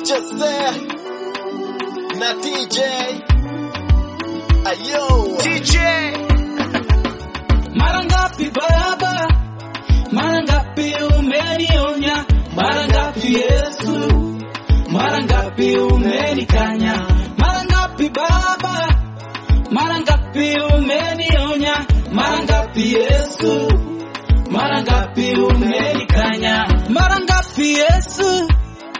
Jose na TJ. Ayo TJ. Mara ngapi Baba, mara ngapi umenionya, mara ngapi Yesu, mara ngapi umenikanya, mara ngapi Baba, mara ngapi umenionya, mara ngapi Yesu, mara ngapi umenikanya, mara ngapi Yesu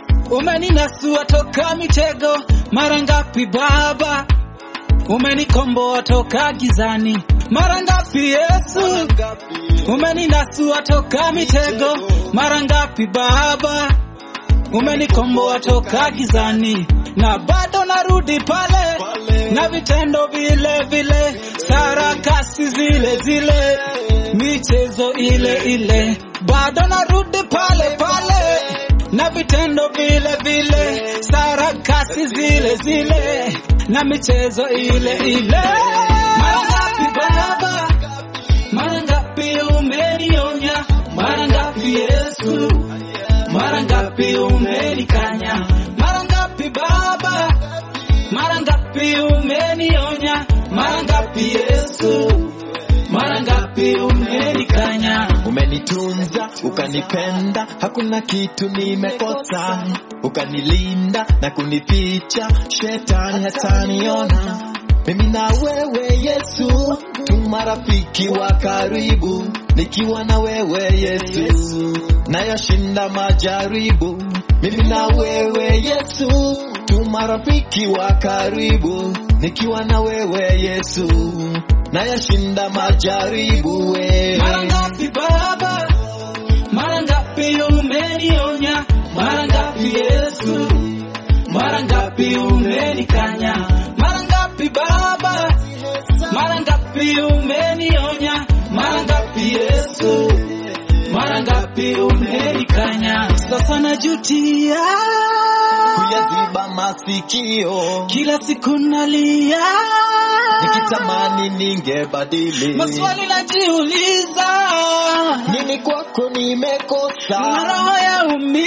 umeninasua toka mitego, mara ngapi Baba umenikomboa toka gizani, mara ngapi Yesu umeninasua toka mitego, mara ngapi Baba umenikomboa toka gizani, na bado narudi pale na vitendo vile vile, sarakasi zile zile, michezo ile ile, bado narudi pale pale na vitendo vile vile, sarakasi zile zile, na michezo ile ile. Mara ngapi Baba, mara ngapi umenionya, mara ngapi Yesu, mara ngapi umenikanya, mara ngapi Baba, mara ngapi umenionya, mara ngapi Yesu, mara ngapi umenikanya. Umenitunza, ukanipenda, hakuna kitu nimekosa, ukanilinda na kunificha, shetani hataniona. Mimi na wewe Yesu, tu marafiki wa karibu, nikiwa na wewe Yesu, nayashinda majaribu. Mimi na wewe Yesu, tu marafiki wa karibu, nikiwa na wewe Yesu, nayashinda majaribu. Mara ngapi Baba, mara ngapi umenionya, mara ngapi Yesu, mara ngapi umenikanya, mara ngapi Baba, mara ngapi umenionya, mara ngapi Yesu, mara ngapi umenikanya. Sasa najutia kuyaziba masikio, kila siku nalia, nikitamani ningebadili, maswali najiuliza, nini kwako nimekosa, roho ya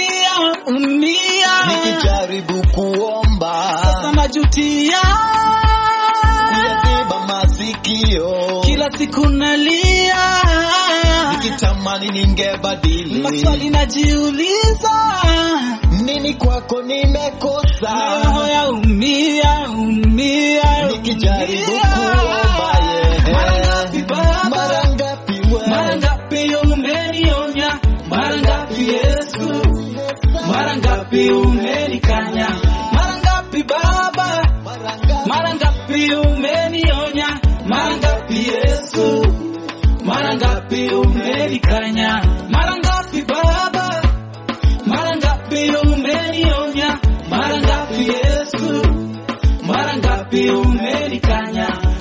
umia, nikijaribu kuomba, sasa najutia kuyaziba masikio, kila siku nalia, nikitamani ningebadili, maswali najiuliza, nini kwako nimekosa, roho ya umia, nikijaribu kuomba. Mara ngapi Baba, mara ngapi wewe, mara ngapi umenionya, mara ngapi Yesu, mara ngapi umenikanya, mara ngapi Baba, mara ngapi umenionya, mara ngapi Yesu, mara ngapi umenikanya, mara ngapi Baba, mara ngapi umenionya, mara ngapi Yesu, mara ngapi umenikanya.